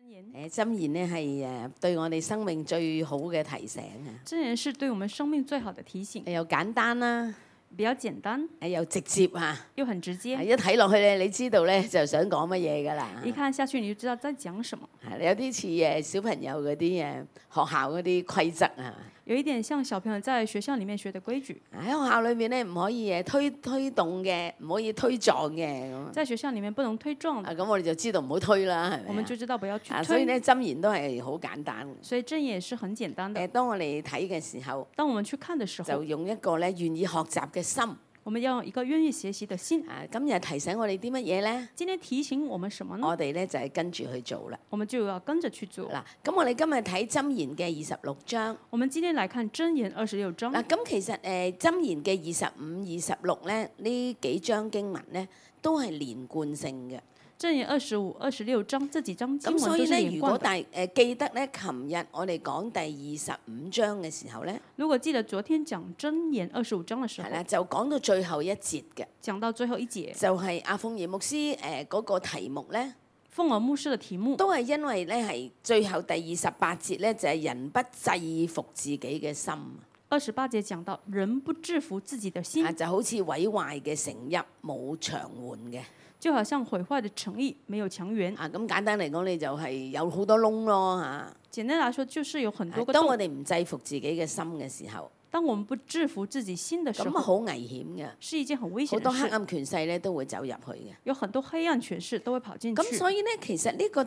箴言呢係對我哋生命最好嘅提醒啊！ 箴言是對我們生命最好的提醒， 又簡單啦， 比較簡單， 又直接啊！ 又很直接。 一睇落去咧，你知道咧就想講乜嘢㗎啦。 一看下去你就知道在講什麼。 有啲似小朋友嗰啲學校嗰啲規則啊。 有一點像小朋友在學校裡面學的規矩。 喺學校裏面咧唔可以推動嘅，唔可以推撞嘅咁。 在學校裡面不能推撞的。 咁我哋就知道唔好推啦，係咪？ 我們就知道不要去推。 所以咧箴言都係好簡單。 所以箴言是很簡單的。 當我哋睇嘅時候， 當我們去看的時候， 就用一個咧願意學習嘅心。 我們要用一個願意學習的心。 今日提醒我哋啲乜嘢咧？ 今天提醒我們什麼呢？ 我哋咧就係跟住去做啦。 我們就要跟着去做。 嗱，咁我哋今日睇箴言嘅26章。 我們今天來看箴言26章。 嗱，咁其實箴言嘅25、26咧呢幾章經文咧都係連貫性嘅。 箴言25、26章這幾章經文都是連貫的。 咁所以咧，如果記得咧，琴日我哋講第25章嘅時候咧， 如果記得昨天講箴言25章嘅時候， 係啦，就講到最後一節嘅， 講到最後一節， 就係阿鳳儀牧師嗰個題目咧， 鳳兒牧師嘅題目都係因為咧係最後第28節咧就係人不制服自己嘅心。 28節講到人不制服自己的心， 就好似毀壞嘅城邑冇牆垣嘅。 就好像毀壞的城邑沒有牆垣。 咁簡單嚟講，你就係有好多窿咯嚇。 簡單來說，就是有很多個洞。 當我哋唔制服自己嘅心嘅時候， 當我們不制服自己心嘅時候， 咁好危險嘅。 是一件很危險嘅事。 好多黑暗權勢咧都會走入去嘅。 有很多黑暗權勢都會跑進去。 咁所以咧，其實呢個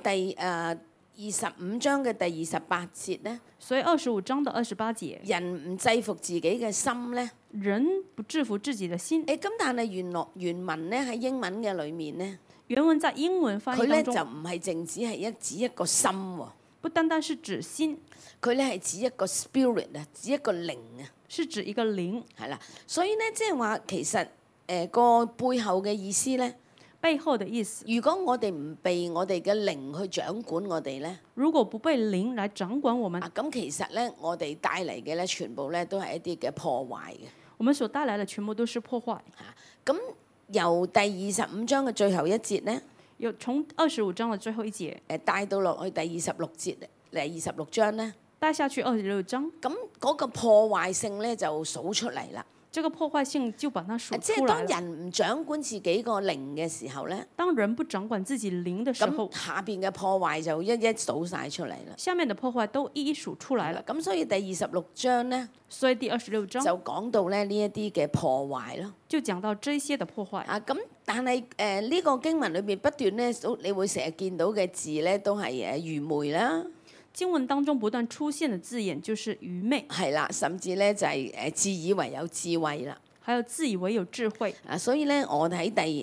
25章嘅第28節咧， 所以25章的28節， 人唔制服自己嘅心咧， 人不制服自己的心。 咁但係原文咧喺英文嘅裏面咧， 原文在英文翻譯當中， 佢咧就唔係淨止係指一個心喎， 不單單是指心， 佢咧係指一個 spirit 啊，指一個靈啊， 是指一個靈。 係啦，所以咧即係話其實個背後嘅意思咧。 背後的意思， 如果我哋唔被我哋嘅靈去掌管我哋咧， 如果不被靈來掌管我們， 咁其實咧我哋帶嚟嘅咧全部咧都係一啲嘅破壞嘅。 我們所帶來的全部都是破壞。 咁由第25章嘅最後一節咧， 有從25章嘅最後一節， 帶到落去第26節嚟26章咧， 帶下去26章， 咁嗰個破壞性咧就數出嚟啦。 這個破壞性就把它數出來了。 即係當人唔掌管自己個靈嘅時候咧， 當人不掌管自己靈嘅時候， 咁下邊嘅破壞就一一數晒出嚟啦。 下面的破壞都一一數出來了。 咁所以第26章咧， 所以第26章就講到咧呢一啲嘅破壞咯。 就講到這些的破壞。 咁但係呢個經文裏邊不斷咧，你會成日見到嘅字咧都係愚昧啦。 經文當中不斷出現的字眼就是愚昧， 係啦，甚至咧就係自以為有智慧啦。 還有自以為有智慧。 所以咧，我喺第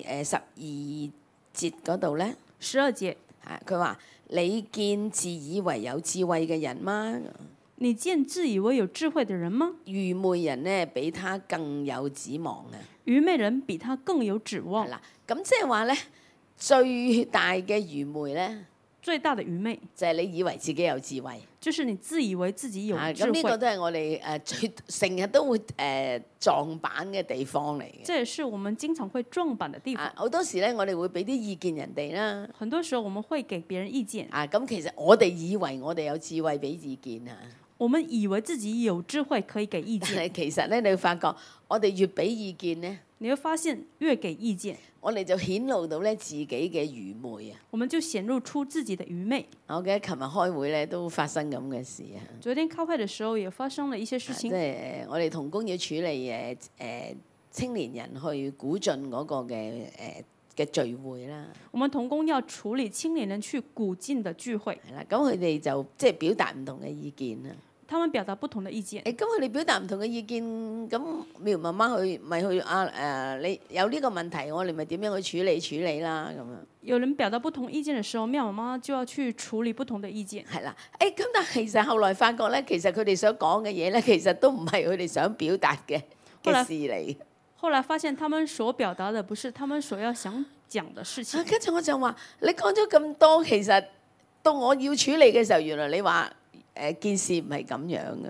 12節嗰度咧 ，12節， 佢話：你見自以為有智慧嘅人嗎？ 你見自以為有智慧的人嗎？ 愚昧人咧比他更有指望啊！ 愚昧人比他更有指望。 係啦，咁即係話咧，最大嘅愚昧咧。 最大的愚昧就係你以為自己有智慧， 就是你自以為自己有智慧。 咁呢個都係我哋最成日都會撞板嘅地方嚟嘅。 這也是我們經常會撞板的地方。 好多時咧，我哋會俾啲意見人哋啦。 很多時候我們會給別人意見。 咁其實我哋以為我哋有智慧俾意見啊。 我們以為自己有智慧可以給意見。 但係其實咧，你會發覺我哋越俾意見咧， 你會發現越給意見， 我哋就顯露到咧自己嘅愚昧啊！ 我們就顯露出自己的愚昧。 我記得琴日開會咧都發生咁嘅事啊！ 昨天開會嘅時候也發生了一些事情。 即係我哋同工要處理青年人去鼓進嗰個嘅聚會啦。 我們同工要處理青年人去鼓進的聚會。 係啦，咁佢哋就即係表達唔同嘅意見啦。 他們表達不同的意見。 咁佢哋表達唔同嘅意見，咁苗媽媽咪去你有呢個問題，我哋咪點樣去處理啦咁樣。 有人表達不同意見嘅時候，妙媽媽就要去處理不同的意見。 係啦，咁但係其實後來發覺咧，其實佢哋想講嘅嘢咧，其實都唔係佢哋想表達嘅事嚟。 後來發現他們所表達的不是他們所要想講的事情。 跟住我就話：你講咗咁多，其實到我要處理嘅時候，原來你話件事唔係咁樣嘅。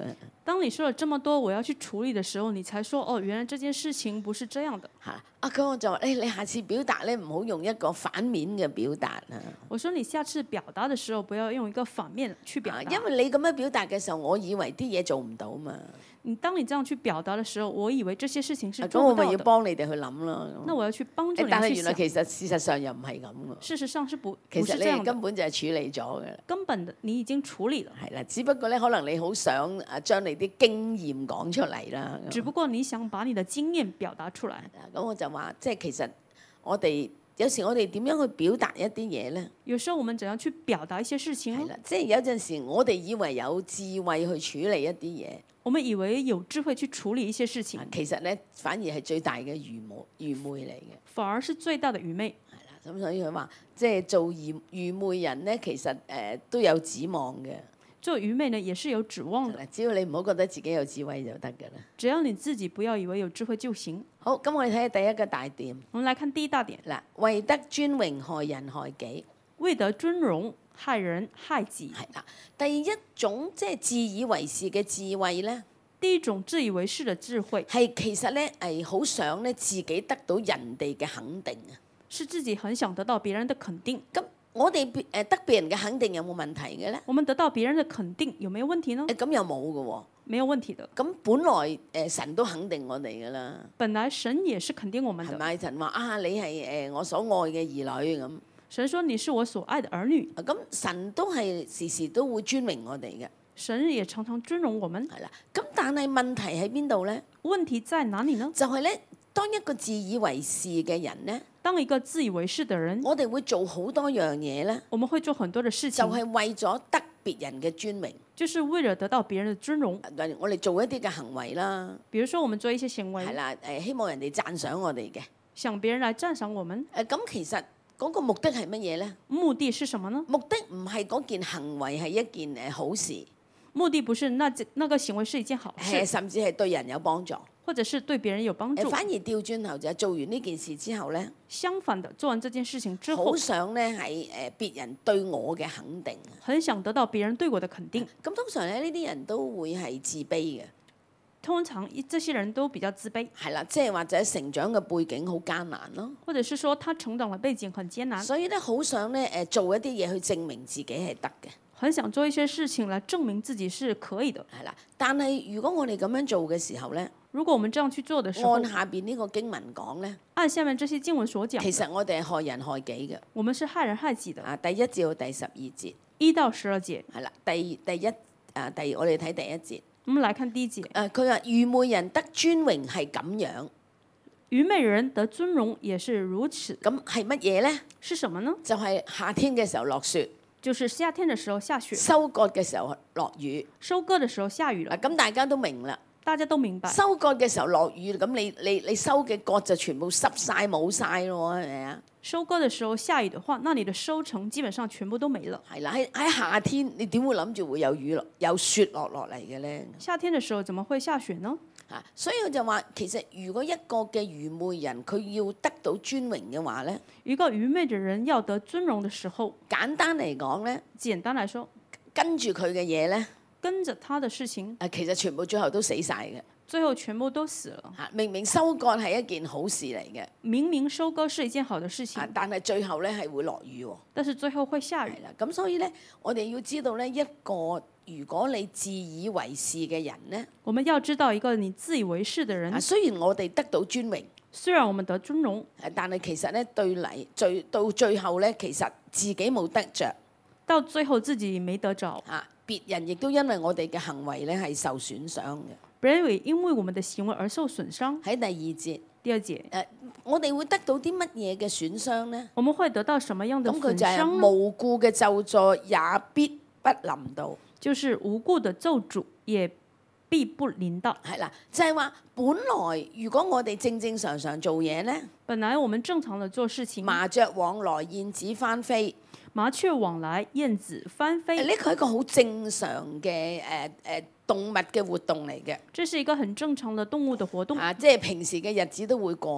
當你說了這麼多我要去處理的時候，你才說哦，原來這件事情不是這樣的。 嚇咁我就話你下次表達咧唔好用一個反面嘅表達啊。 我說你下次表達的時候，不要用一個反面去表達。 因為你咁樣表達嘅時候，我以為啲嘢做唔到嘛。 當你這樣去表達的時候，我以為這些事情是咁我咪要做不到的。 幫你哋去諗咯。 那我要去幫助你但係去想。 原來其實事實上又唔係咁嘅。 事實上是不其實你哋是這樣的。 根本就係處理咗嘅啦。 根本的你已經處理了。 係啦，只不過咧可能你好想將你啲經驗講出嚟啦。 只不過你想把你的經驗表達出來。 咁我就話，即係其實我哋有時我哋點樣去表達一啲嘢咧？ 有時候我們怎樣去表達一些事情呢？ 係啦，即係有陣時我哋以為有智慧去處理一啲嘢， 我們以為有智慧去處理一些事情， 其實咧反而係最大嘅愚昧嚟嘅。 反而是最大的愚昧。 係啦，咁所以佢話，即係做愚昧人咧，其實都有指望嘅。 做愚昧呢，也是有指望的。 只要你唔好覺得自己有智慧就得㗎啦。 只要你自己不要以為有智慧就行。 好，咁我哋睇下第一個大點。 我們來看第一大點。 嗱，為得尊榮害人害己。 為得尊榮害人害己。 係啦，第一種即係自以為是嘅智慧咧。 第一種自以為是嘅智慧係其實咧係好想咧自己得到人哋嘅肯定啊。 是自己很想得到別人的肯定。 咁我哋得別人嘅肯定有冇問題嘅咧？ 我們得到別人的肯定有沒有問題呢？ 咁又冇嘅喎。 沒有問題的。 咁本來神都肯定我哋㗎啦。 本來神也是肯定我們的。 係咪？神話啊，你係我所愛嘅兒女咁。 神說你是我所愛的兒女。 咁神都係時時都會尊榮我哋嘅。 神也常常尊榮我們。 係啦，咁但係問題喺邊度咧？ 問題在哪裡呢？ 就係咧，當一個自以為是嘅人咧， 當一個自以為是的人， 我哋會做好多樣嘢咧， 我們會做很多的事情， 就係為咗得別人嘅尊榮， 就是為了得到別人的尊榮。 我哋做一啲嘅行為啦， 比如說我們做一些行為， 係啦，希望人哋讚賞我哋嘅， 想別人來讚賞我們。 咁其實嗰個目的係乜嘢咧？ 目的是什麼呢？ 目的唔係嗰件行為係一件好事。 目的不是那個行為是一件好事， 甚至係對人有幫助， 或者是對別人有幫助。 反而調轉頭就係做完呢件事之後咧， 相反的，做完這件事情之後， 好想咧係別人對我嘅肯定， 很想得到別人對我的肯定。 咁通常咧呢啲人都會係自卑嘅。 通常這些人都比較自卑。 係啦，即係或者成長嘅背景好艱難咯， 或者是說他成長嘅背景很艱難， 所以咧好想咧做一啲嘢去證明自己係得嘅。 很想做一些事情來證明自己是可以的。 係啦，但係如果我哋咁樣做嘅時候咧， 如果我們這樣去做的時候， 按下邊呢個經文講咧， 按下面這些經文所講， 其實我哋係害人害己嘅。 我們是害人害己的。 第1至到第12節。 1到12節。 係啦，我哋睇第一節。 我們來看第一節。 佢話愚昧人得尊榮係咁樣。 愚昧人得尊榮也是如此。 咁係乜嘢咧？ 是什麼呢？ 就係夏天嘅時候落雪。 就是夏天的時候下雪， 收割嘅時候落雨， 收割的時候下雨了。 咁大家都明啦， 大家都明白。 收割嘅時候落雨，咁你收嘅割就全部濕晒冇晒咯，係咪啊？ 收割的時候下雨的話，那你的收成基本上全部都沒了。 係啦，喺夏天你點會諗住會有雨落有雪落嚟嘅咧？ 夏天的時候怎麼會下雪呢？ 所以我就話，其實如果一個嘅愚昧人佢要得到尊榮嘅話咧， 一個愚昧的人要得尊榮的時候， 簡單嚟講咧， 簡單來說， 跟住佢嘅嘢咧， 跟着他的事情， 其實全部最後都死晒嘅。 最後全部都死了。 明明收割係一件好事嚟嘅， 明明收割是一件好的事情， 但係最後咧係會落雨喎。 但是最後會下雨。 係啦，咁所以咧，我哋要知道咧，一個如果你自以為是嘅人咧， 我們要知道一個你自以為是的人。 雖然我哋得到尊榮， 雖然我們得尊榮， 但係其實咧到最後咧，其實自己冇得着， 到最後自己沒得着。 別人亦都因為我哋嘅行為咧係受損傷嘅。 別人會因為我們的行為而受損傷。 喺第二節。 第二節。 我哋會得到啲乜嘢嘅損傷咧？ 我們會得到什麼樣的損傷？ 咁佢就係無故嘅咒詛也必不臨到。 就是無故的咒詛也必不臨到。 係啦，就係話，本來如果我哋正正常常做嘢咧， 本來我們正常的做事情， 麻雀往來燕子翻飛， 麻雀往來燕子翻飛。 呢個係一個好正常嘅動物嘅活動嚟嘅。 這是一個很正常的動物的活動。 即係平時嘅日子都會過嘅。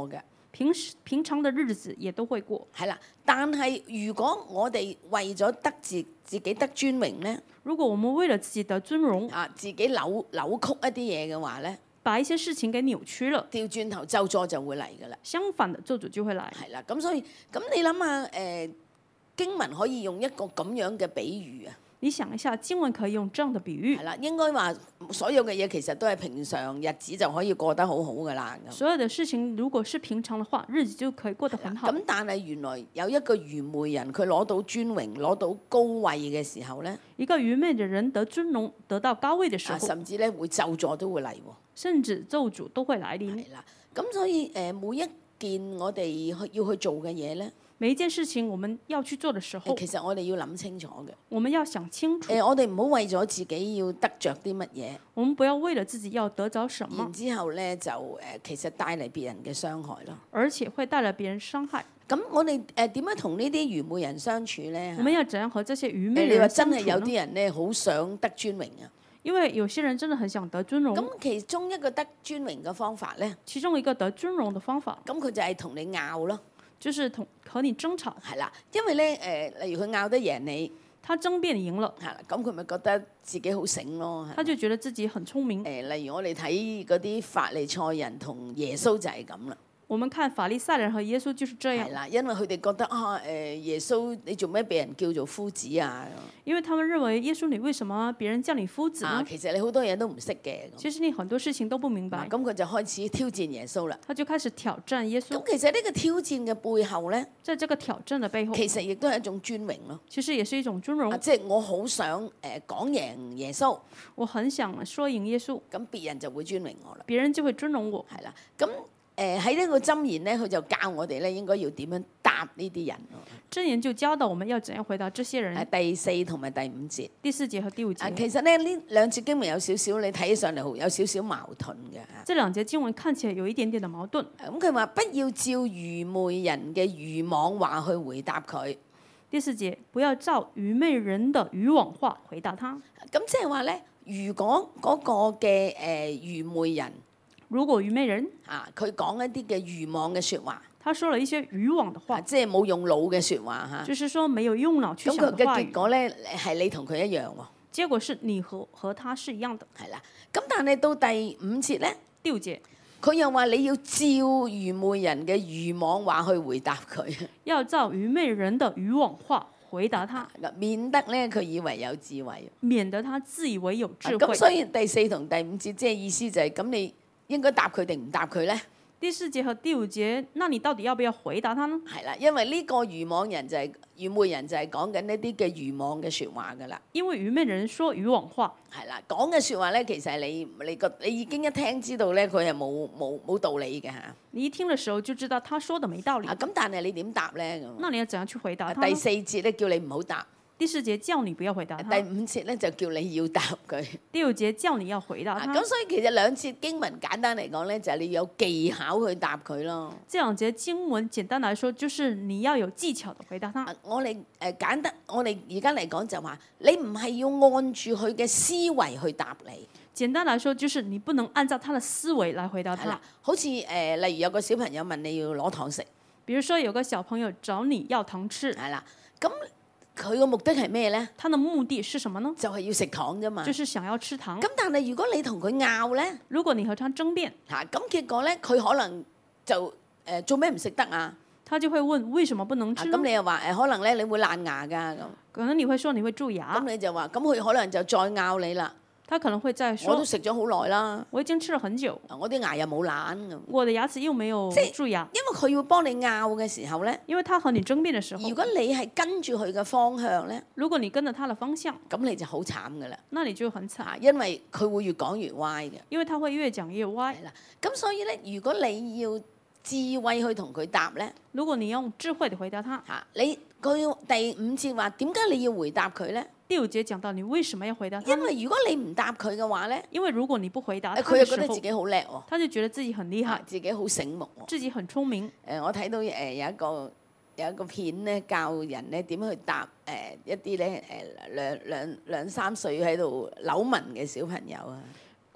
平常的日子也都會過。 係啦，但係如果我哋為咗得自己得尊榮咧， 如果我們為了自己的尊榮， 自己扭曲一啲嘢嘅話咧， 把一些事情給扭曲了， 調轉頭咒詛就會嚟㗎啦。 相反的咒詛就會來。 係啦，咁所以咁你諗下經文可以用一個咁樣嘅比喻啊。 你想一下，經文可以用這樣的比喻。 係啦，應該話所有嘅嘢其實都係平常日子就可以過得好好㗎啦。 所有的事情如果是平常的話，日子就可以過得很好。 咁但係原來有一個愚昧人，佢攞到尊榮、攞到高位嘅時候咧， 一個愚昧的人得尊榮、得到高位的時候， 甚至咧會咒詛都會嚟喎。 甚至咒詛都會來臨。 係啦，咁所以每一件我哋要去做嘅嘢咧， 每一件事情我們要去做的時候， 其實我哋要諗清楚嘅。 我們要想清楚。 我哋唔好為咗自己要得着啲乜嘢， 我們不要為了自己要得着什麼， 然之後咧就其實帶嚟別人嘅傷害咯。 而且會帶來別人傷害。 咁我哋點樣同呢啲愚昧人相處咧？ 我們要怎樣和這些愚昧你話真人相處呢？ 係有啲人咧好想得尊榮啊！ 因為有些人真的很想得尊榮。 咁其中一個得尊榮嘅方法咧， 其中一個得尊榮的方法， 咁佢就係同你拗咯。 就是和你爭吵。 係啦，因為咧例如佢拗得贏你， 他爭辯贏了， 係啦，咁佢咪覺得自己好醒咯。 他就覺得自己很聰明。 例如我哋睇嗰啲法利賽人同耶穌就係咁啦。 我們看法利賽人和耶穌就是這樣。 係啦，因為佢哋覺得耶穌你做咩俾人叫做夫子啊？ 因為他們認為耶穌，你為什麼別人叫你夫子呢？ 其實你好多嘢都唔識嘅。 其實你很多事情都不明白。 咁佢就開始挑戰耶穌啦。 他就開始挑戰耶穌。 咁其實呢個挑戰嘅背後咧， 在這個挑戰的背後， 其實亦都係一種尊榮咯。 其實也是一種尊榮。 即係我好想講贏耶穌， 我很想說贏耶穌， 咁別人就會尊榮我啦。 別人就會尊榮我。 係啦，咁喺呢個箴言咧，佢就教我哋咧應該要點樣答呢啲人咯。 箴言就教導我們要怎樣回答這些人。 第4同埋第5節。 第4節和第5節。 其實咧呢兩節經文有少少，你睇起上嚟有少少矛盾嘅。 這兩節經文看起來有一點點的矛盾。 咁佢話不要照愚昧人嘅愚妄話去回答佢。 第4節，不要照愚昧人的愚妄話回答他。 咁即係話咧，如果嗰個嘅愚昧人， 如果愚昧人佢講一啲嘅愚妄嘅説話， 他說了一些愚妄的話， 即係冇用腦嘅説話嚇， 就是說沒有用腦去想咁佢的話語。 嘅結果咧係你同佢一樣喎。 結果是你和他是一樣的。 係啦，咁但係到第5節咧， 第5節， 佢又話你要照愚昧人嘅愚妄話去回答佢， 要照愚昧人的愚妄話回答他， 免得咧佢以為有智慧， 免得他自以為有智慧。 咁所以第4同第5節即係意思就係咁，你應該答佢定唔答佢咧？ 第4節和第5節，那你到底要不要回答他呢？ 係啦，因為呢個愚妄人就係愚昧人就係講緊呢啲嘅愚妄嘅説話噶啦。 因為愚昧人說愚妄話， 係啦，講嘅説話咧，其實係你已經一聽知道咧，佢係冇道理嘅嚇。 你一聽嘅時候就知道他說的沒道理。 咁但係你點答咧？咁那你要怎樣去回答他呢？ 第4節咧叫你唔好答。 第4節叫你不要回答他。 第5節咧就叫你要答佢。 第5節叫你要回答他。 咁所以其實兩節經文簡單嚟講咧，就係你有技巧去答佢咯。 這兩節經文簡單來說，就是你要有技巧的回答他。 我哋我哋而家嚟講就話，你唔係要按住佢嘅思維去答你。 簡單來說，就是你不能按照他的思維來回答他。 好似例如有個小朋友問你要攞糖食， 比如說有個小朋友找你要糖吃， 係啦，咁佢個目的係咩咧？ 他的目的是什麼呢？ 就係要食糖啫嘛。 就是想要吃糖。 咁但係如果你同佢拗咧， 如果你和他爭辯， 咁結果咧，佢可能就做咩唔食得啊？ 他就會問為什麼不能吃呢？ 咁你又話可能咧你會爛牙㗎咁。 可能你會說你會蛀牙。 咁你就話咁佢可能就再拗你啦。 他可能會再說， 我都食咗好耐啦， 我已經吃了很久， 我啲牙又冇爛咁。 我的牙齒又沒有蛀牙。 因為佢要幫你拗嘅時候咧， 因為他和你爭辯的時候， 如果你係跟住佢嘅方向咧， 如果你跟着他的方向， 咁你就好慘㗎啦。 那你就很慘， 因為佢會越講越歪嘅。 因為他會越講越歪。 係啦，咁所以咧，如果你要智慧去同佢答咧， 如果你用智慧地回答他， 佢第5節話點解你要回答佢咧？ 第5節講到你為什麼要回答他？ 因為如果你唔答佢嘅話咧， 因為如果你不回答他， 佢又覺得自己好叻喎， 他就覺得自己很厲害， 自己好醒目喎， 自己很聰明。 我睇到有一個片咧，教人咧點樣去答一啲咧兩三歲喺度扭紋嘅小朋友啊。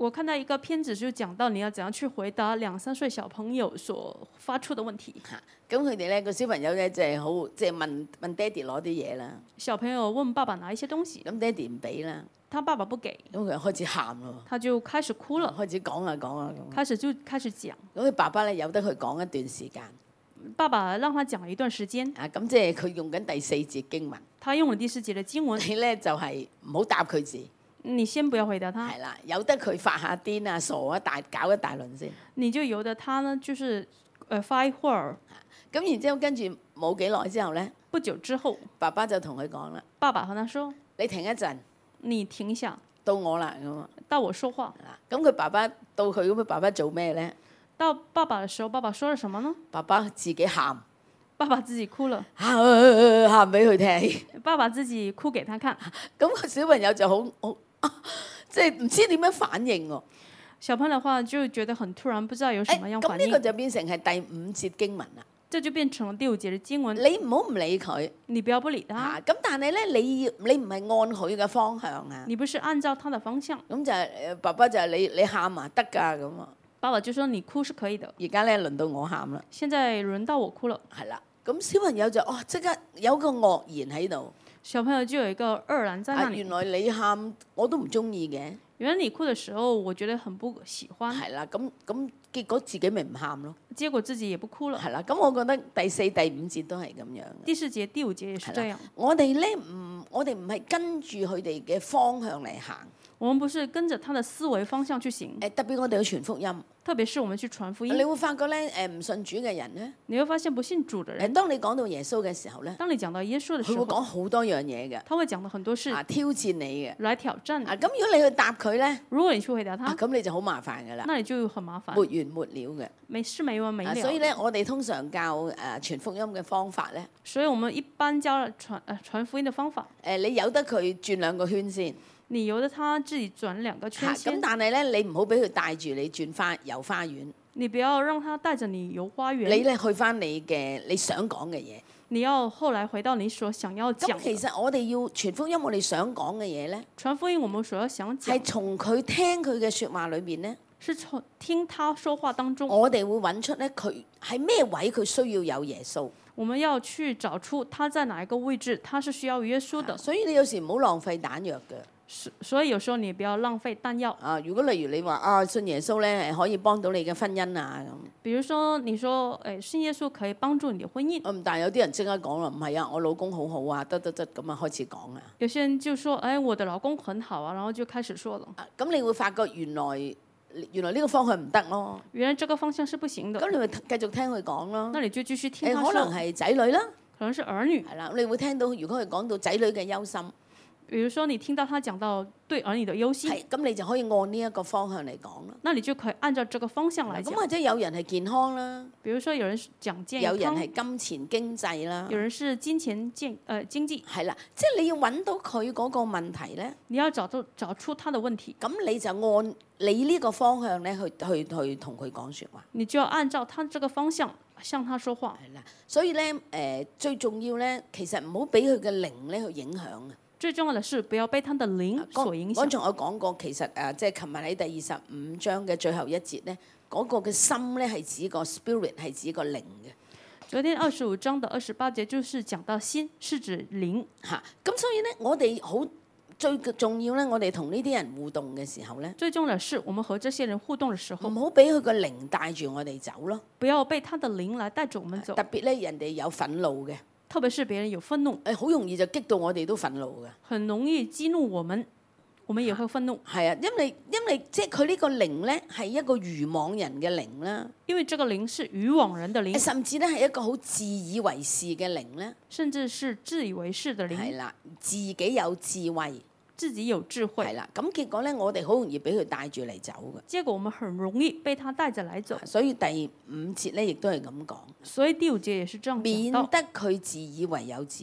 我看到一個片子就講到你要怎樣去回答2-3歲小朋友所發出的問題。 咁佢哋咧個小朋友咧就係好即係問爹哋攞啲嘢啦， 小朋友問爸爸拿一些東西， 咁爹哋唔俾啦， 他爸爸不給， 咁佢開始喊咯， 他就開始哭了， 開始講啊講啊咁。 開始講。 咁佢爸爸咧由得佢講一段時間， 爸爸讓他講了一段時間， 啊咁即係佢用緊第4節經文， 他用了第4節的經文， 你咧就係唔好答佢字， 你先不要回答他， 係啦，由得佢發下癲啊傻啊搞一大輪先。 你就由得他呢，就是發一會兒。 咁然之後跟住冇幾耐之後咧， 不久之後， 爸爸就同佢講啦： 爸爸和他說： 你停一陣， 你停一下， 到我啦咁啊。 到我說話。 咁佢爸爸到佢咁，佢爸爸做咩咧？ 到爸爸的時候，爸爸說了什麼呢？ 爸爸自己喊， 爸爸自己哭了， 喊俾佢聽。 爸爸自己哭給他看。 咁個小朋友就好即係唔知點樣反應喎。 小朋友的話就覺得很突然，不知道有什麼樣反應。 咁呢個就變成係第5節經文啦。 這就變成了第5節的經文。 你唔好唔理佢， 你不要不理他。 咁但係咧，你唔係按佢嘅方向啊。 你不是按照他的方向。 咁就係爸爸就係你喊啊得㗎咁啊。 爸爸就說你哭是可以的。 而家咧輪到我喊啦。 現在輪到我哭了。 係啦，咁小朋友就即刻有個愕然喺度。 小朋友就有一個愕然在那裡。 原來你喊我都唔中意嘅。 原來你哭的時候，我覺得很不喜歡。 係啦，咁結果自己咪唔喊咯。 結果自己也不哭了。 係啦，咁我覺得第4、第5節都係咁樣。 第4節、第5節也是這樣。 我哋咧我哋唔係跟住佢哋嘅方向嚟行。 我們不是跟着他的思維方向去行。 特別我哋去傳福音。 特別是我們去傳福音。 你會發覺咧，唔信主嘅人咧， 你會發現不信主嘅人。 當你講到耶穌嘅時候咧， 當你講到耶穌嘅時候， 佢會講好多樣嘢嘅。 他會講到很多事。 挑戰你嘅。 來挑戰你。 咁如果你去答佢咧， 如果你去回答他， 咁你就好麻煩噶啦。 那你就很麻煩。 沒完沒了嘅。 沒完沒了。 所以咧，我哋通常教傳福音嘅方法咧。 所以我們一般教傳福音嘅方法。 你由得佢轉2個圈先。 你由得他自己轉2個圈先。 咁但係咧，你唔好俾佢帶住你遊花園。 你不要讓他帶着你遊花園。 你咧去翻你想講嘅嘢。 你要後來回到你所想要講。 咁其實我哋要傳福音，我哋想講嘅嘢咧。 傳福音，我們所要想講。 係從佢聽佢嘅説話裏邊咧。 是從聽他說話當中。 我哋會揾出咧佢喺咩位佢需要有耶穌。 我們要去找出他在哪一個位置，他是需要耶穌的。 所以你有時唔好浪費彈藥嘅。 所以有時候你不要浪費彈藥。 如果例如你話信耶穌咧可以幫到你嘅婚姻啊咁。 比如說你說信耶穌可以幫助你的婚姻。 但係有啲人即刻講啦，唔係啊，我老公好好啊，得咁啊開始講啊。 有些人就說，我的老公很好啊，然後就開始說了。 咁你會發覺原來呢個方向唔得咯。 原來這個方向是不行的。 咁你咪繼續聽佢講咯。 那你就繼續聽他說。 可能係仔女啦。 可能是兒女。 係啦，你會聽到如果佢講到仔女嘅憂心。 比如說你聽到他講到對兒女的憂心， 咁你就可以按呢一個方向嚟講啦。 那你就可以按照這個方向來講。 咁或者有人係健康啦， 比如說有人講健康， 有人係金錢經濟啦， 有人是金錢經濟。 係啦，即係你要揾到佢嗰個問題咧， 你要找出他的問題。 咁你就按你呢個方向咧去同佢講説話。 你就要按照他這個方向向他說話。 係啦，所以咧最重要咧，其實唔好俾佢嘅靈咧去影響啊。 最重要的是不要被他的靈所影響。 剛才我講過，其實即係琴日喺第25章嘅最後一節咧，嗰個嘅心咧係指個 spirit， 係指個靈嘅。 昨天25章的28節就是講到心，是指靈。 咁所以咧，我哋最重要咧，我哋同呢啲人互動嘅時候咧， 最重要的是我們和這些人互動嘅時候， 唔好俾佢個靈帶住我哋走咯。 不要被他的靈來帶着我們走。 特別咧，人哋有憤怒嘅。 特別是別人有憤怒， 好容易就激到我哋都憤怒嘅。 很容易激怒我們也會憤怒。 係啊，因為即係佢呢個靈咧係一個愚妄人嘅靈啦。 因為這個靈是愚妄人的靈， 甚至咧係一個好自以為是嘅靈咧。 甚至是自以為是的靈。 係啦，自己有智慧。 自己有智慧。 係啦，咁結果咧，我哋好容易俾佢帶住嚟走嘅。 結果我們很容易被他帶着來走。 所以第5節咧，亦都係咁講。 所以第5節也是這樣講到。 免得佢自以為有智慧。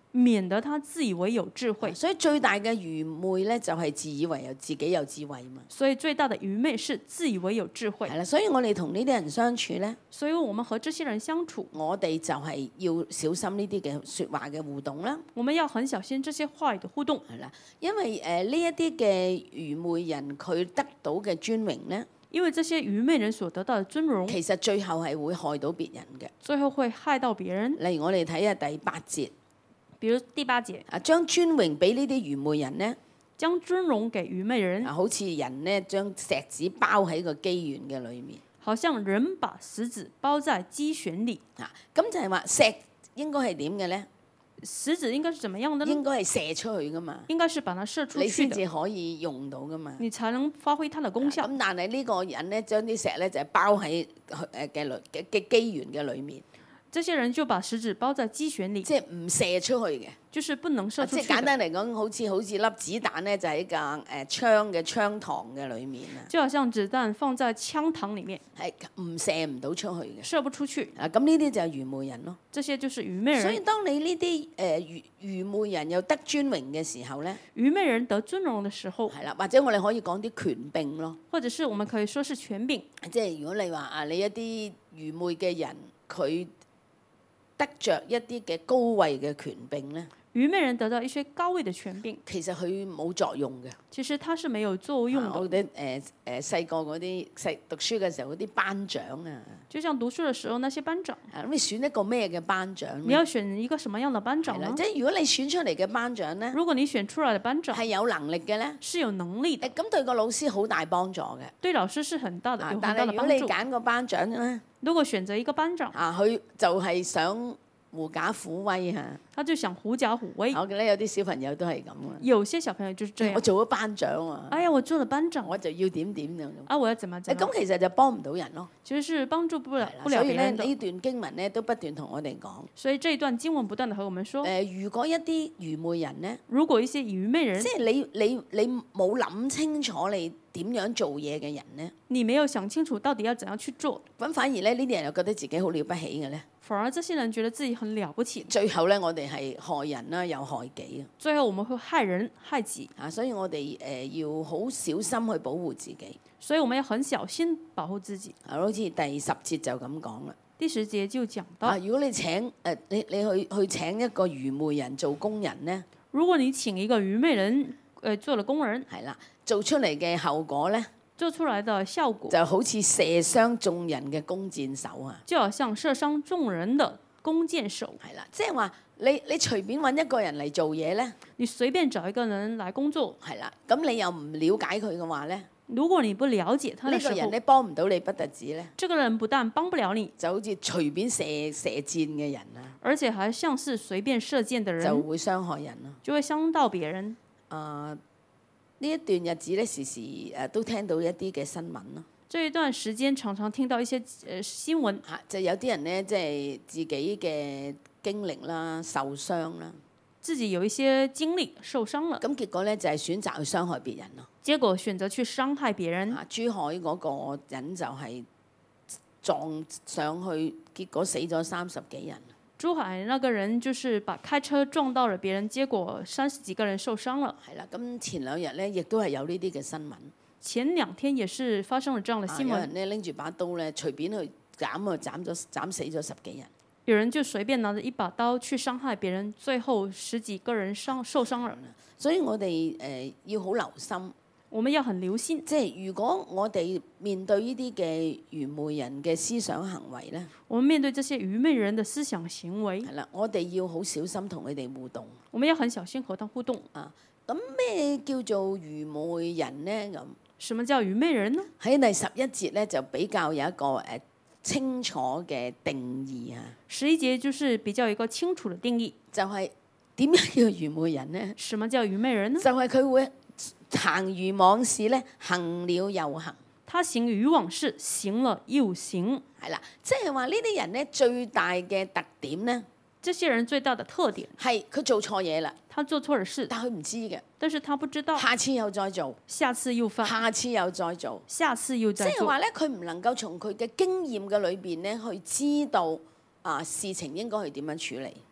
免得他自以為有智慧。 所以最大嘅愚昧咧，就係自以為自己有智慧嘛。 所以最大的愚昧是自以為有智慧。 係啦，所以我哋同呢啲人相處咧， 所以我們和這些人相處， 我哋就係要小心呢啲嘅説話嘅互動啦。 我們要很小心這些話語的互動。 係啦，因為呢一啲嘅愚昧人佢得到嘅尊榮咧， 因為這些愚昧人所得到的尊榮， 其實最後係會害到別人嘅。 最後會害到別人。 例如我哋睇下第8節， 比如第8節， 啊將尊榮俾呢啲愚昧人咧， 將尊榮給愚昧人， 好似人咧將石子包喺個機緣嘅裏面。 好像人把石子包在機旋裡。 啊，咁就係話石應該係點嘅咧？ 石子應該是怎麼樣的呢？ 應該係射出去噶嘛， 應該是把它射出你去的， 先至可以用到噶嘛。 你才能發揮它的功效。 咁但係呢個人咧，將啲石咧就係包喺嘅機緣嘅裏面， 這些人就把石子包在機旋裡， 即係唔射出去嘅。 就是不能射出去的。 即係簡單嚟講，好似粒子彈咧，就喺架槍嘅槍膛嘅裏面啊， 就好像子彈放在槍膛裡面， 係唔射唔到出去嘅。 射不出去。 啊，咁呢啲就係愚昧人咯。 這些就是愚昧所以人。 當你呢啲愚昧人又得尊榮嘅時候咧， 愚昧人得尊榮的時候， 係啦，或者我哋可以講啲權柄咯。 或者是我們可以說是權柄。 即係如果你話啊，你一啲愚昧嘅人，佢得着一啲嘅高位嘅權柄咧， 愚昧人得到一些高位的權柄， 其實佢冇作用嘅。 其實它是沒有作用我的。 覺得細個嗰啲讀書嘅時候嗰啲班長啊， 就像讀書的時候，那些班長， 咁你選一個咩嘅班長你要選一個什麼樣的班長係啦， 呢？ 即係如果你選出嚟嘅班長咧， 如果你選出來的班長係有能力嘅咧， 是有能力的， 咁對個老師好大幫助嘅。 對老師是很大的，有很但係如果大的幫助。 你揀個班長咧， 如果選擇一個班長， 佢就係想狐假虎威嚇。 他就想狐假虎威。 我記得有啲小朋友都係咁啊， 有些小朋友就是這樣。 我做咗班長啊， 哎呀，我做了班長， 我就要點點咁。 啊，我要怎麼怎麼。 咁其實就幫唔到人咯。 其實是幫助不了所以咧別人的。 呢段經文咧都不斷同我哋講。 所以這一段經文不斷地和我們說， 如果一啲愚昧人咧， 如果一些愚昧人， 即係你冇諗清楚你點樣做嘢嘅人咧， 你沒有想清楚到底要怎樣去做， 咁反而咧呢啲人又覺得自己好了不起嘅咧， 反而這些人覺得自己很了不起， 最後咧我哋係害人啦，又害己啊！ 最後我們會害人害己。 所以我哋要好小心去保護自己。 所以我們要很小心保護自己。 好似第10節就咁講啦。 第10節就講到， 如果你請你去請一個愚昧人做工人咧， 如果你請一個愚昧人做了工人， 係啦，做出嚟嘅後果咧， 做出來的效果就好似射傷眾人嘅弓箭手啊！ 就好像射傷眾人的弓箭手。 係啦，即係話你隨便揾一個人嚟做嘢咧， 你隨便找一個人來工作， 係啦，咁你又唔了解佢嘅話咧， 如果你不了解他的時候， 呢個人咧幫唔到你不特止咧， 這個人不但幫不了你， 就好似隨便射箭嘅人啊， 而且還像是隨便射箭的人， 就會傷害人咯。 就會傷到別人。 呢一段日子咧，時時都聽到一啲嘅新聞咯。 這一段時間常常聽到一些新聞， 就有啲人咧，即係自己嘅經歷啦、受傷啦， 自己有一些經歷受傷了， 咁結果咧就係選擇去傷害別人咯。 結果選擇去傷害別人。 珠海嗰個人就係撞上去，結果死咗30幾人。 珠海那個人就是開車撞到了別人，結果30幾個人受傷了。 係啦，咁前2日咧，亦都係有呢啲嘅新聞。 前2天也是發生了這樣的新聞。 有人咧拎住把刀咧，隨便去斬死咗10幾人。 有人就隨便拿着一把刀去傷害別人，最後10幾個人受傷了。 所以我哋要好留心。 我們要很留心， 即係如果我哋面對呢啲嘅愚昧人嘅思想行為咧， 我們面對這些愚昧人的思想行為， 係啦，我哋要好小心同佢哋互動。 我們要很小心和他互動。 咁咩叫做愚昧人咧？咁什麼叫愚昧人呢？ 喺第11節咧就比較有一個清楚嘅定義啊。 11節就是比較一個清楚的定義， 就係點樣叫愚昧人咧？ 什麼叫愚昧人呢？ 就係佢會行愚妄事咧，行了又行。 他行愚妄事，行了又行。 係啦，即係話呢啲人咧最大嘅特點咧， 這些人最大的特點係佢做錯嘢啦， 他做錯了事， 但佢唔知嘅， 但是他不知道， 下次又再做， 下次又犯， 下次又再做， 下次又再做。 即係話咧，佢唔能夠從佢嘅經驗嘅裏邊咧去知道事情應該去點樣處理。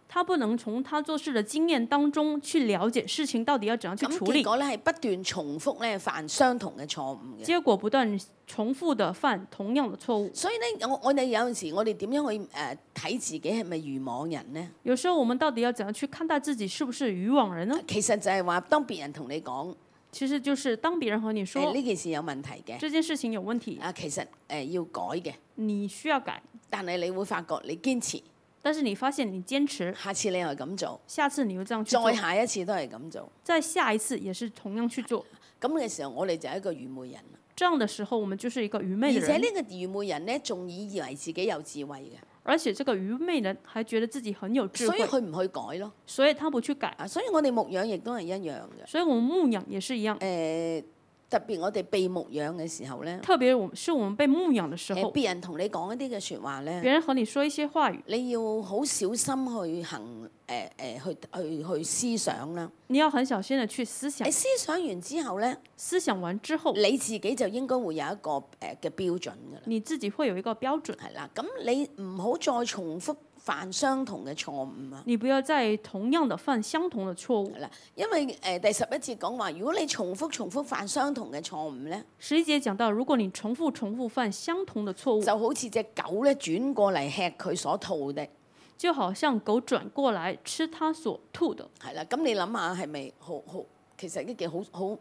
他不能從他做事的經驗當中去了解事情到底要怎樣去咁處理， 結果咧係不斷重複咧犯相同嘅錯誤嘅。 結果不斷重複的犯同樣的錯誤。 所以咧，我哋有陣時，我哋點樣去睇自己係咪愚妄人呢？ 有時候我們到底要怎樣去看待自己是不是愚妄人呢？ 其實就係話，當別人同你講其實就是當別人和你說呢件事有問題嘅， 這件事情有問題， 其實要改嘅， 你需要改， 但係你會發覺你堅持， 但是你發現你堅持， 下次你又係咁做， 下次你又這樣去做， 再下一次都係咁做， 再下一次也是同樣去做， 咁嘅時候我哋就係一個愚昧人。 這樣的時候我們就是一個愚昧的而且人， 呢個愚昧人呢，仲以為自己有智慧嘅， 而且這個愚昧人還覺得自己很有智所以慧， 佢唔去改咯。 所以他不去改。 所以我哋牧養亦都係一樣嘅。 所以我們牧養也是一樣， 特別我哋被牧養嘅時候呢， 特別我們被牧養的時候， 別人同你講一啲嘅説話呢， 別人和你說一些話語， 你要好小心去行去思想啦。 你要很小心的去思想你，思想完之後呢， 思想完之後， 你自己就應該會有一個嘅標準㗎啦。 你自己會有一個標準， 係啦，咁你唔好再重複犯相同嘅錯誤啊！ 你不要再同樣的犯相同的錯誤。 係啦，因為第11節講話，如果你重複犯相同嘅錯誤咧， 11節講到，如果你重複犯相同的錯誤， 就好似隻狗咧轉過嚟吃佢所吐的， 就好像狗轉過來吃它所吐的。 係啦，咁你諗下係咪好？其實呢件好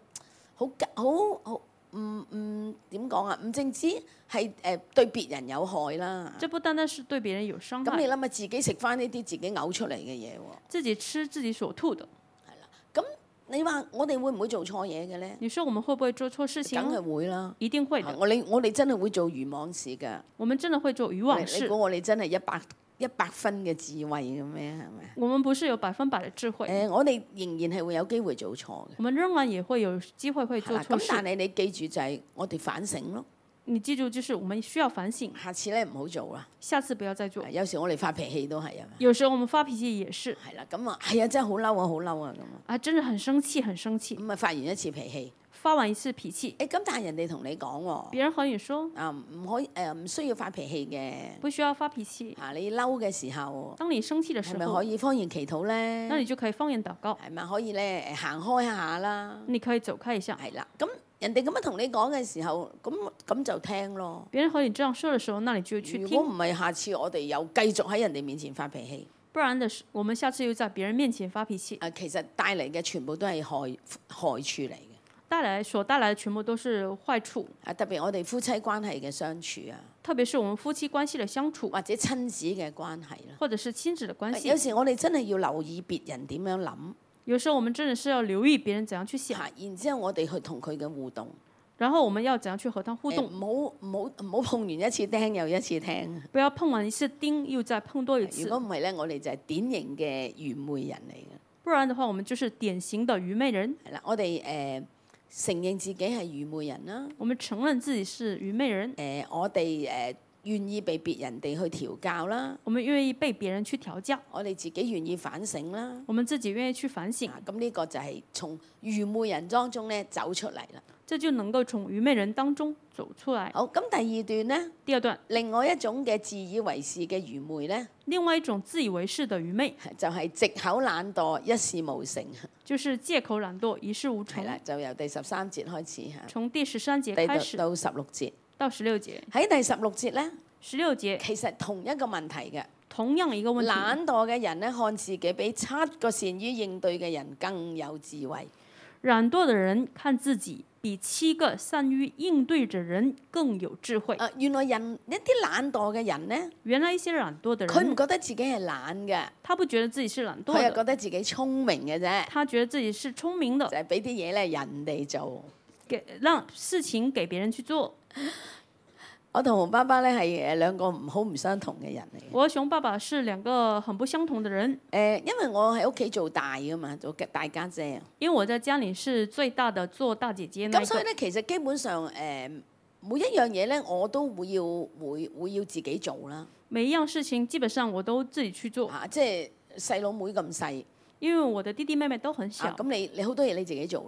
點講啊？唔淨止係對別人有害啦。 這不單單是對別人有傷害， 咁你諗下自己食翻呢啲自己嘔出嚟嘅嘢喎， 自己吃自己所吐的。 係啦。咁你話我哋會唔會做錯嘢嘅咧？ 你說我們會不會做錯事情？ 梗係會啦， 一定會的。 我哋真係會做愚妄事㗎。 我們真的會做愚妄事。 你估我哋真係一百分嘅智慧嘅咩？係咪？ 我們不是有100%的智慧。 我哋仍然係會有機會做錯嘅。 我們仍然也會有機會會做錯咁事。 但係你記住就係我哋反省咯。 你記住，就是我們需要反省， 下次咧唔好做啦。 下次不要再做。 有時我哋發脾氣都係啊。 有時候我們發脾氣也是。 係啦，咁啊係啊，真係好嬲啊，好嬲啊咁啊。 啊，真的很生氣，很生氣。 咁啊發完一次脾氣。 發完一次脾氣。 咁但係人哋同你講喎。 別人和你說。 唔可以唔需要發脾氣嘅。 不需要發脾氣。 你嬲嘅時候。 當你生氣嘅時候。 係咪可以方言祈禱咧？ 那你就可以方言禱告。 係咪可以咧行開一下啦？ 你可以走開一下。 係啦，咁。人哋咁樣同你講嘅時候，咁就聽咯。 別人和你這樣說嘅時候，那你就去聽。 如果唔係，下次我哋又繼續喺人哋面前發脾氣。 不然的，我們下次又在別人面前發脾氣。 其實帶嚟嘅全部都係害處嚟嘅。 所帶來的全部都是壞處。 特別我哋夫妻關係嘅相處啊。 特別是我們夫妻關係嘅相處。 或者親子嘅關係啦。 或者是親子嘅關係。 有時我哋真係要留意別人點樣諗。 有時候我們真的是要留意別人怎樣去想。 然之後我哋去同佢嘅互動。 然後我們要怎樣去和他互動？ 唔好碰完一次釘又一次釘。 不要碰完一次釘又再碰多一次。 如果唔係咧，我哋就係典型嘅愚昧人嚟嘅。 不然的話，我們就是典型的愚昧人。 係啦，我哋承認自己係愚昧人啦。 我們承認自己是愚昧人。 我哋願意被別人哋去調教啦。 我們願意被別人去調教。 我哋自己願意反省啦。 我們自己願意去反省。 咁呢個就係從愚昧人當中咧走出嚟啦。 這就能夠從愚昧人當中走出來。 好，咁第二段呢？ 第二段， 另外一種嘅自以為是嘅愚昧呢？ 另外一種自以為是的愚昧， 就係藉口懶惰，一事無成。 就是借口懶惰，一事無成。 係啦，就由第13節開始嚇。 從第13節開始到16節。 到16節。 喺第16節呢 ？16節其實同一個問題嘅。 同樣一個問題。 懶惰嘅人呢，看自己比7個善於應對嘅人更有智慧。 懶惰的人看自己比7個善於應對的人更有智慧。 原來一啲懶惰嘅人呢， 原來一些懶惰的人， 佢唔覺得自己係懶嘅， 他不覺得自己是懶惰的， 佢係覺得自己聰明嘅啫。 他覺得自己是聰明的， 就係俾啲嘢咧人哋做， 讓事情給別人去做。 我同熊爸爸咧係兩個好唔相同嘅人嚟。 我和熊爸爸是兩個很不相同的人。 因為我喺屋企做大噶嘛，做大家姐。 因為我在家裡是最大的，做大姐姐那一個。 咁所以咧，其實基本上每一樣嘢咧，我都會要自己做啦。 每一樣事情基本上我都自己去做。 即係細佬妹咁細。 因為我的弟弟妹妹都很小。 咁你好多嘢你自己做咯喎。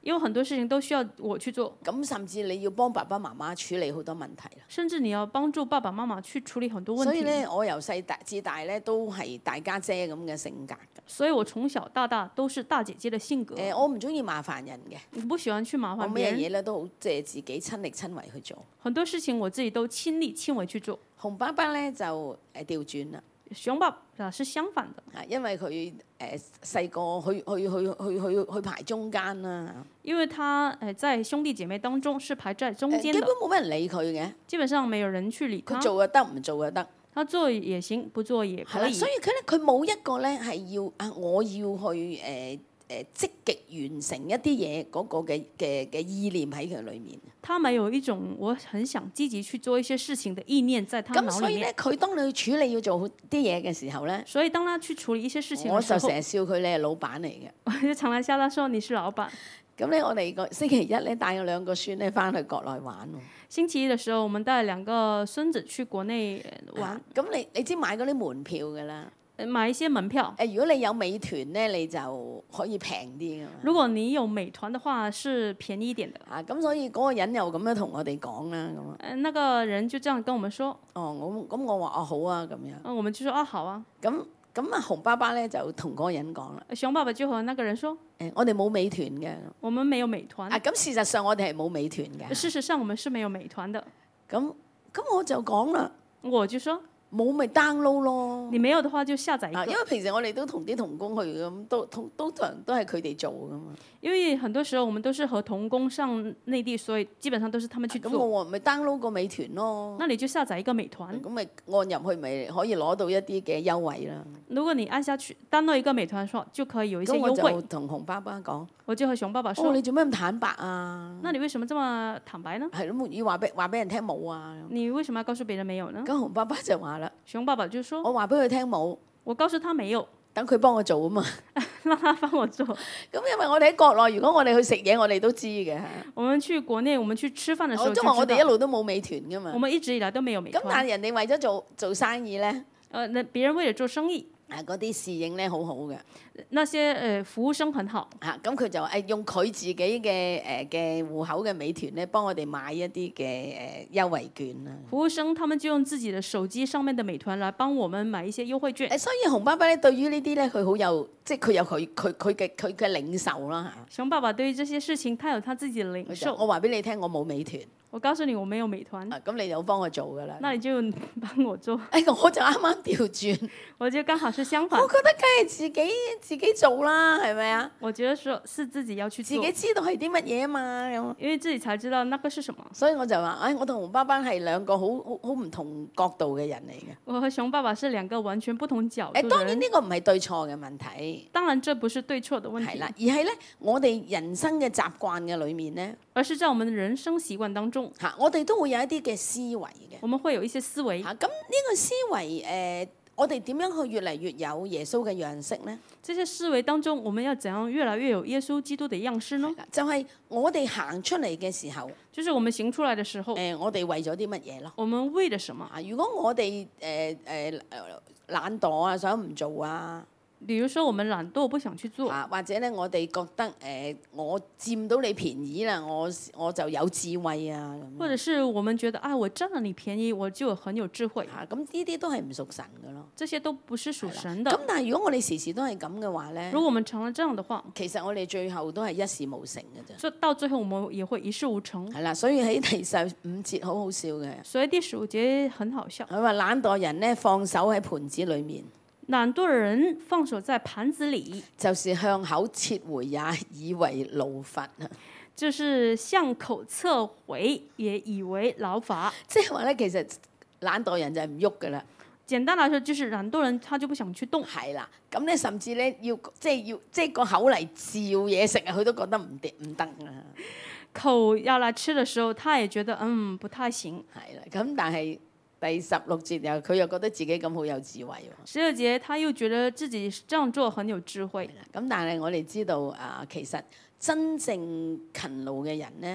因為很多事情都需要我去做， 咁甚至你要幫爸爸媽媽處理好多問題啦。 甚至你要幫助爸爸媽媽去處理很多問題。 所以咧，我由細至大咧都係大家姐咁嘅性格㗎。 所以我從小到大都是大姐姐的性格。 我唔中意麻煩人嘅， 我不喜歡去麻我煩別人。 咩嘢咧都好即係自己親力親為去做。 很多事情我自己都親力親為去做。 洪爸爸咧就調轉啦。 熊爸爸是相反的， 因為佢細個去排中間啦， 因為他在兄弟姐妹當中是排在中間的， 基本冇乜人理佢嘅， 基本上沒有人去理他。 佢做就得，唔做就得。 他做也行，不做也可以。 所以佢冇一個咧係要我要去積極完成一啲嘢嗰個嘅意念喺佢裏面。 他沒有一種我很想積極去做一些事情的意念在他腦裡面。 咁所以咧，佢當你去處理要做啲嘢嘅時候咧， 所以當他去處理一些事情嘅時候， 我就成日笑佢你係老闆嚟嘅。 我就常來笑他說你是老闆。 咁咧，我哋個星期一咧帶咗兩個孫咧翻去國內玩喎。 星期一嘅時候，我們帶兩個孫子去國內玩。 咁你知買嗰啲門票㗎啦。 買一些門票。 如果你有美團咧，你就可以平啲㗎嘛。 如果你有美團的話，是便宜一點的。 咁所以嗰個人又咁樣同我哋講啦，咁那個人就這樣跟我們說。 我話好啊咁樣。 我們就說好啊。 咁洪爸爸咧就同嗰個人講啦。 熊爸爸就和那個人說： 我哋冇美團嘅。 我們沒有美團。 咁事實上我哋係冇美團嘅。 事實上我們是沒有美團的。 咁我就講啦。 我就說。 冇咪 download 咯。 你沒有的話就下載一個。 因為平時我哋都同啲同工去咁，都係佢哋做噶嘛。 因為很多時候我們都是和同工上內地，所以基本上都是他們去做。 咁我咪 download 個美團咯。 那你就下載一個美團。 咁咪按入去咪可以攞到一啲嘅優惠啦。 如果你按下去 download 一個美團，說就可以有一些優惠。 咁我就同洪爸爸講。 我就和熊爸爸說： 你做咩咁坦白啊？ 那你為什麼這麼坦白呢？ 係咯，要話俾人聽冇啊。 你為什麼要告訴別人沒有呢？ 咁洪爸爸就話啦。 熊爸爸就說： 我話俾佢聽冇。 我告訴他沒有。 等佢幫我做啊嘛。 讓他幫我做。 咁因為我哋喺國內，如果我哋去食嘢，我哋都知嘅。 我們去國內，我們去吃飯的時候就知道。 因為我哋一路都冇美團噶嘛。 我們一直以來都沒有美團。 咁但係人哋為咗做生意咧。 那別人為了做生意。 嗰啲侍應咧好好嘅， 那些服務生很好。 咁佢就用佢自己嘅戶口嘅美團咧，幫我哋買一啲嘅優惠券啦。 服務生他們就用自己的手機上面的美團來幫我們買一些優惠券。 所以洪爸爸咧對於呢啲咧，佢好有即係佢有佢嘅領受啦嚇。 熊爸爸對於這些事情，他有他自己的領受。 我話俾你聽，我冇美團。 我告訴你，我沒有美團。 咁你就幫我做㗎啦。 那你就幫我做。 我就啱啱調轉。 我就剛好是相反。 我覺得梗係自己做啦，係咪啊？ 我覺得說是自己要去做。 自己知道係啲乜嘢啊嘛，咁。 因為自己才知道那個是什麼。 所以我就話，我同洪爸爸係兩個好唔同角度嘅人嚟嘅。 我和熊爸爸是兩個完全不同角度嘅人。 當然呢個唔係對錯嘅問題。 當然這不是對錯的問題。 係啦，而係咧，我哋人生嘅習慣嘅裏面咧。 而是在我們的人生習慣當中。 我哋都會有一啲嘅思維嘅。 我們會有一些思維。 咁呢個思維我哋點樣去越嚟越有耶穌嘅樣式呢？ 這些思維當中，我們要怎樣越來越有耶穌基督的樣式呢？ 就係我哋行出嚟嘅時候， 就是我們行出來的時候， 我哋為咗啲乜嘢咯？ 我們為了什麼？ 如果我哋懶惰啊，想唔做啊？ 比如說我們懶惰不想去做， 或者咧我哋覺得我佔到你便宜啦，我就有智慧啊。 或者是我們覺得我佔了你便宜，我就很有智慧。 咁呢啲都係唔屬神嘅咯。 這些都不是屬神的。 咁但係如果我哋時時都係咁嘅話咧， 如果我們成了這樣的話， 其實我哋最後都係一事無成嘅啫。 所以到最後我們也會一事無成。 係啦，所以喺第15節好好笑嘅。 所以第15節很好笑。 佢話懶惰人咧放手喺盤子裏面。 懶惰人放手在盤子裡， 就是向口撤回也以為勞乏啊！ 就是向口撤回也以為勞乏。 即係話咧，其實懶惰人就係唔喐噶啦。 簡單來說，就是懶惰人他就不想去動。 係啦，咁咧甚至咧要個口嚟照嘢食啊，佢都覺得唔得啊。 口要來吃的時候，他也覺得不太行。 係啦，咁但係。第16節佢又覺得自己咁好有智慧喎。 12節他又覺得自己這樣做很有智慧。 咁但係我哋知道其實真正勤勞嘅人咧，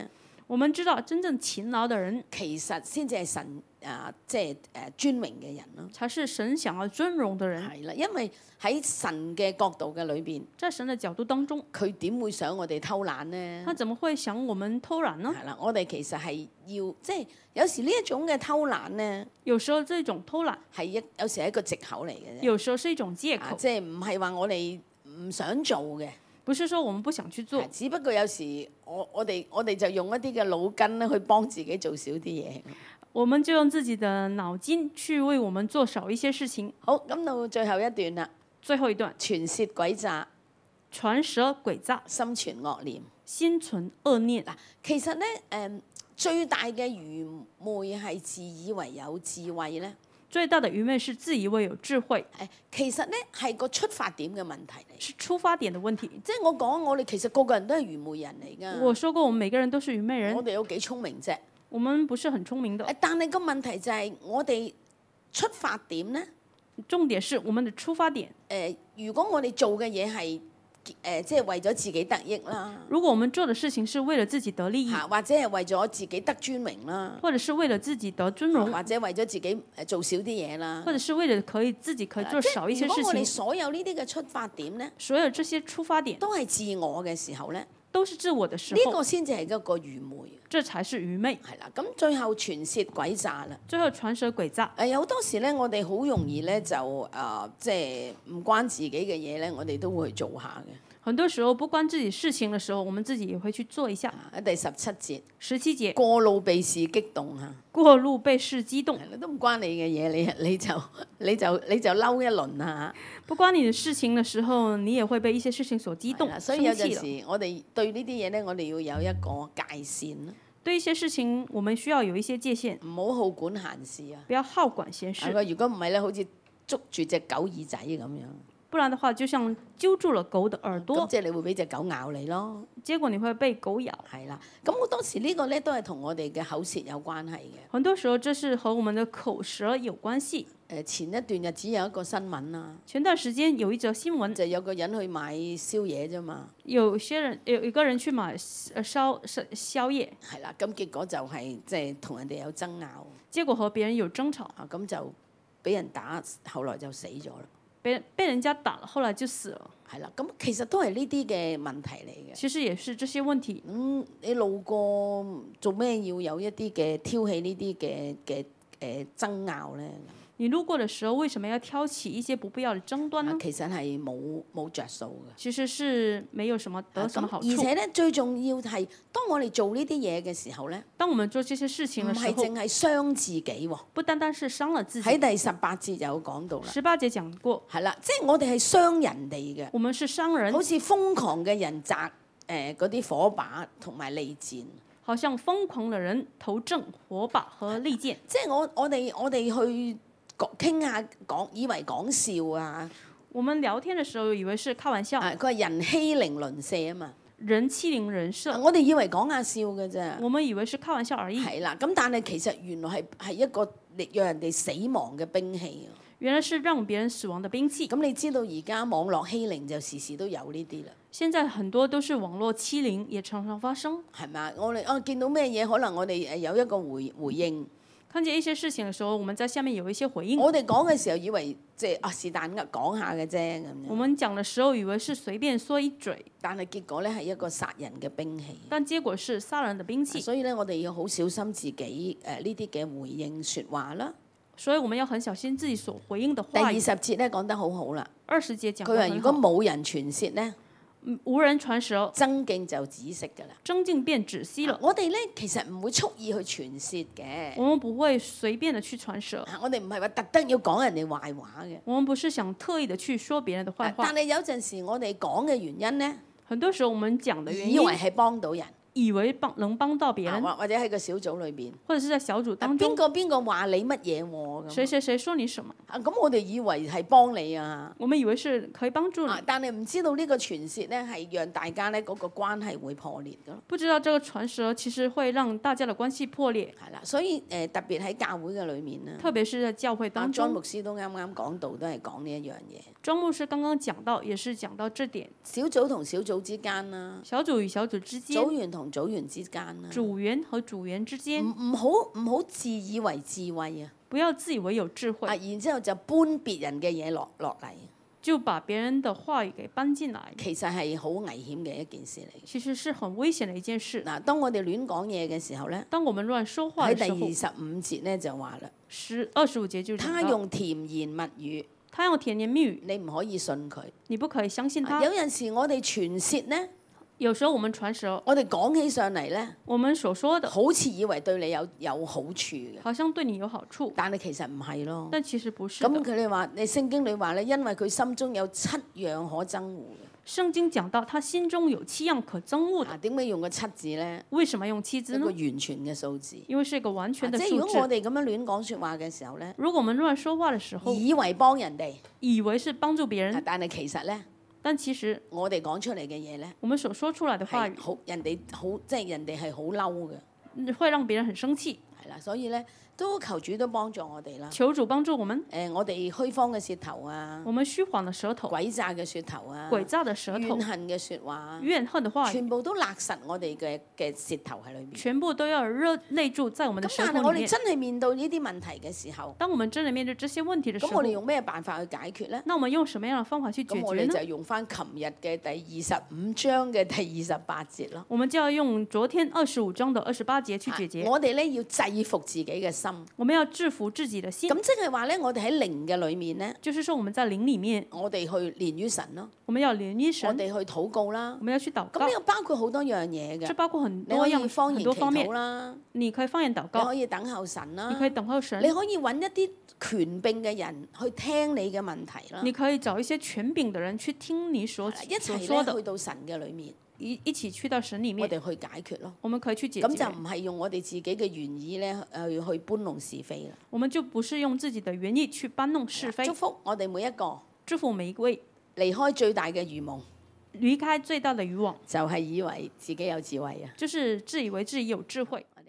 我們知道真正勤勞的人， 其實先至係神即係尊榮嘅人咯。 才是神想要尊榮的人。 係啦，因為喺神嘅角度嘅裏邊， 在神的角度當中， 佢點會想我哋偷懶呢？ 他怎麼會想我們偷懶呢？ 係啦，我哋其實係要即係有時呢一種嘅偷懶呢， 有時候這種偷懶， 有時係一個藉口嚟嘅啫。 有時候是一種借口， 即係唔係話我哋唔想做嘅。 不是說我們不想去做， 只不過有時我哋就用一啲嘅腦筋咧去幫自己做少啲嘢。 我們就用自己的腦筋去為我們做少一些事情。 好，咁到最後一段啦。 最後一段， 傳舌詭詐， 傳舌詭詐， 心存惡念。 心存惡念。 嗱，其實咧最大嘅愚昧係自以為有智慧咧。 最大的愚昧是自以為有智慧。 其實咧係個出發點嘅問題嚟。 是出發點的問題。 即係我講，我哋其實個個人都係愚昧人嚟㗎。 我說過，我們每個人都是愚昧人。 我哋有幾聰明啫？ 我們不是很聰明的。 但係個問題就係我哋出發點咧。 重點是我們的出發點。 如果我哋做嘅嘢係即係為咗自己得益啦。 如果我們做的事情是為了自己得利益， 或者係為咗自己得尊榮啦， 或者是為了自己得尊榮， 或者為咗自己做少啲嘢啦， 或者是為了自己可以做少一些事情。 如果我哋所有呢啲嘅出發點咧， 所有這些出發點都係自我嘅時候咧， 都是自我的時候， 呢個先至係一個愚昧。 這才是愚昧。 係啦，咁最後傳舌詭詐啦。 最後傳舌詭詐。 有好多時咧，我哋好容易咧就即係唔關自己嘅嘢咧，我哋都會去做下嘅。 很多時候不關自己事情的時候，我們自己也會去做一下。 喺第17節。 17節。 過路被事激動嚇。 過路被事激動。 都唔關你嘅嘢，你就嬲一輪啊！ 不關你的事情的時候，你也會被一些事情所激動。 所以有陣時，我哋對呢啲嘢咧，我哋要有一個界線。 對一些事情，我們需要有一些界限。 唔好好管閒事啊！ 不要好管閒事。 如果唔係咧，好似捉住隻狗耳仔咁樣。 不然的話，就像揪住了狗的耳朵。 咁即係你會俾隻狗咬你咯。 結果你會被狗咬。 係啦，咁好多時呢個咧都係同我哋嘅口舌有關係嘅。 很多時候，這是和我們的口舌有關係。 前一段日子有一個新聞啦。 前段時間有一則新聞， 就有個人去買宵夜啫嘛。 有一個人去買宵夜。 係啦，咁結果就係即係同人哋有爭拗。 結果和別人有爭吵。 咁就俾人打，後來就死咗啦。 被人家打了，後來就死了。 係啦，咁其實都係呢啲嘅問題嚟嘅。 其實也是這些問題。 你路過做咩要有一啲嘅挑起呢啲嘅爭拗咧？ 你路過的時候，為什麼要挑起一些不必要的爭端呢？ 其實係冇着數嘅。 其實是沒有什麼得什麼好處。 而且咧，最重要係當我哋做呢啲嘢嘅時候咧， 當我們做這些事情嘅時候， 唔係淨係傷自己喎。 不單單是傷了自己。 喺第18節有講到啦。 18節講過。 係啦，即係我哋係傷人哋嘅。 我們是傷人。 好似瘋狂嘅人擲嗰啲火把同埋利箭。 好像瘋狂的人投擲火把和利箭。 即係我哋去傾下以為講笑啊！ 我們聊天的時候以為是開玩笑。 佢話人欺凌鄰舍啊嘛。 人欺凌人舍。 我哋以為講下笑嘅啫。 我們以為是開玩笑而已。 係啦，咁但係其實原來係一個讓人哋死亡嘅兵器。 原來是讓別人死亡的兵器。 咁你知道而家網絡欺凌就時時都有呢啲啦。 現在很多都是網絡欺凌，也常常發生。 係咪？我哋見到咩嘢，可能我哋有一個回應。 看見一些事情嘅時候，我們在下面有一些回應。 我哋講嘅時候以為即係是但講下嘅啫咁樣。 我們講嘅時候以為是隨便說一嘴， 但係結果咧係一個殺人嘅兵器。 但結果是殺人的兵器。 所以咧，我哋要好小心自己呢啲嘅回應説話啦。 所以我們要很小心自己所回應的話。 第20節咧講得好好啦。 20節講得很好。 佢話：如果冇人傳舌咧， 無人傳舌， 爭競就止息㗎啦。 爭競便止息了。 我哋咧其實唔會蓄意去傳舌嘅。 我們不會隨便的去傳舌。 我哋唔係話特登要講人哋壞話嘅。 我們不是想特意的去說別人的壞話。 但係有陣時我哋講嘅原因咧， 很多時候我們講的原因， 以為係幫到人。 以為能幫到別人， 或者喺個小組裏邊， 或者是在小組當中， 邊個話你乜嘢喎？ 誰說你什麼？ 咁我哋以為係幫你啊！ 我們以為是可以幫助你， 但係唔知道呢個傳舌咧係讓大家咧嗰個關係會破裂㗎。 不知道這個傳舌其實會讓大家的關係破裂。 係啦，所以特別喺教會嘅裏面咧， 特別是在教會當中， 莊牧師都啱啱講到，都係講呢一樣嘢。 莊牧師剛剛講到，也是講到這點。 小組同小組之間啦， 小組與小組之間， 組員同同組員之間啦， 組員和組員之間， 唔好自以為智慧啊！ 不要自以為有智慧， 然之後就搬別人嘅嘢落嚟， 就把別人的話語給搬進來， 其實係好危險嘅一件事嚟。 其實是很危險的一件事。 嗱，當我哋亂講嘢嘅時候咧， 當我們亂說話喺的時候， 第25節咧就話啦， 25節就他用甜言蜜語， 他用甜言蜜語， 你唔可以信佢。 你不可以相信他。 有陣時我哋傳舌咧， 有時候我們傳舌， 我哋講起上嚟咧， 我們所說的好似以為對你有好處嘅， 好像對你有好處， 但係其實唔係咯。 但其實不是咁的。 佢哋話，你聖經裏話咧，因為佢心中有7樣可憎惡嘅。 聖經講到他心中有7樣可憎惡的， 點解用個7字咧？ 為什麼用7字呢？ 一個完全嘅數字。 因為是一個完全的即係數如果我字。 哋咁樣亂講説話嘅時候咧， 如果我們亂說話的時候， 以為幫人哋， 以為是幫助別人， 但係其實咧， 但其實我哋講出嚟嘅嘢咧， 我們所說出來的話係好人哋好，即係人哋係好嬲嘅， 語會讓別人很生氣。 係啦，所以咧都求主都幫助我哋啦。 求主幫助我們， 我哋虛謊嘅舌頭啊， 我們虛謊的舌頭、 詭詐嘅舌頭啊， 詭詐的舌頭怨、恨嘅説話啊， 怨恨的話語， 全部都勒實我哋嘅舌頭喺裏面。 全部都要內住在我們的咁舌但係我哋頭裡面。 真係面對呢啲問題嘅時候， 當我們真的面對這些問題的時候咁我哋，用咩辦法去解決咧？ 那我們用什麼樣的方法去解咁我哋就決呢？ 係用翻琴日嘅第25章嘅第28節咯。 我們就要用昨天25章的28節去解決。 我哋咧要制服自己嘅心。 我們要制服自己的心， 咁即係話咧，我哋喺靈嘅裏面咧， 就是說我們在靈裡面， 我哋去連於神咯， 我們要連於我神， 哋去禱告啦我。們要去禱告咁呢。個包括好多樣嘢嘅， 這包括很你可以多樣、 方言祈很多方面禱。啦， 你可以方言禱你告， 可以等候神啦， 你可以等候神你，可以揾一啲權柄嘅人去聽你嘅問題啦， 你可以找一些權柄的人去聽你所一齊咧說的， 去到神嘅裏面， 一起去到神裡面， 我哋去解決咯。 我們可以去解咁就決。 唔係用我哋自己嘅原意咧去搬弄是非啦。 我們就不是用自己的原意去搬弄是非祝。福我哋每一個祝福每一位離開最大嘅愚蒙， 離開最大的漁網， 就係以為自己有智慧啊！ 就是自以為自己有智慧。